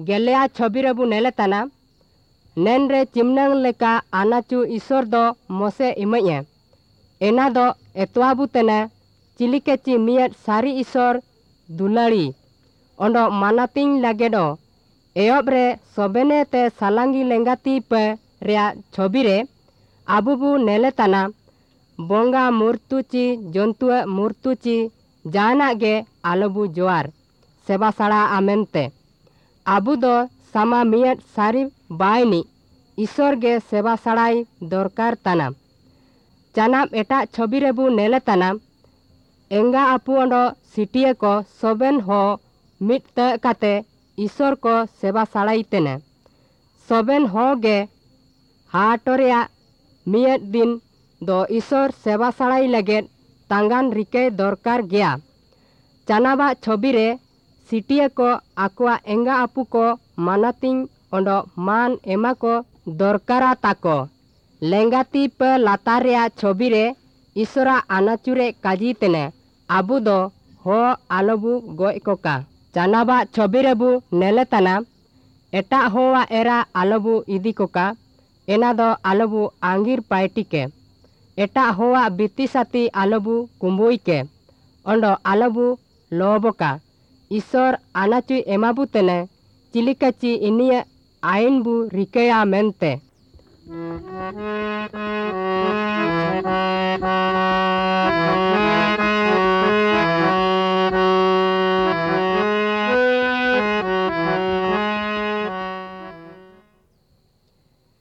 गेलेया छवि रेबु नेले तना नेन रे चिमनांग लेका आनाचु ईश्वर दो मोसे इमये एना दो एतवाबु तेने चिलिकेची मियत सारी ईश्वर दुलाड़ी ओंडो मानातिंग लागेडो एयोबरे सोबेने ते सालांगी लेंगाती पे रेया छवि रे आबुबु नेले तना बोंगा मूर्तुची जंतुए मूर्तुची जाना गे आलोबु जोआर सेवा साड़ा आमेनते आबु दो सामा मियत सारी बायनी ईश्वर गे सेवा साड़ाई दरकार तना चानाम एटा छवि रेबु नेले तना एंगा आपु ओंडो सिटिये को सोबेन हो मिट काते ईश्वर को सेवा साड़ाई तेने सोबेन हो गे हाटोरिया मियत दिन दो ईश्वर सेवा साड़ाई लगे तांगान रिके दरकार गया चानाबा छवि रे सिटिये को आकुआ एंगा आपु को मानातिंग ओंडो मान एमा को दरकारा ताको लेंगाती पे लातारिया छवि रे ईश्वरा आनाचुरे काजी तेने आबु दो हो आलोबु गोय कोका चानाबा छवि रेबु नेले तना एटा होवा एरा आलोबु इदी कोका एना दो आलोबु आंगिर पाइटी के एटा होवा बिती साती आलोबु कुंबुई के ओंडो आलोबु लोबोका ईश्वर आनाचु एमाबु तेने चिलिकाची इनिया आइन बु रिकेया मेनते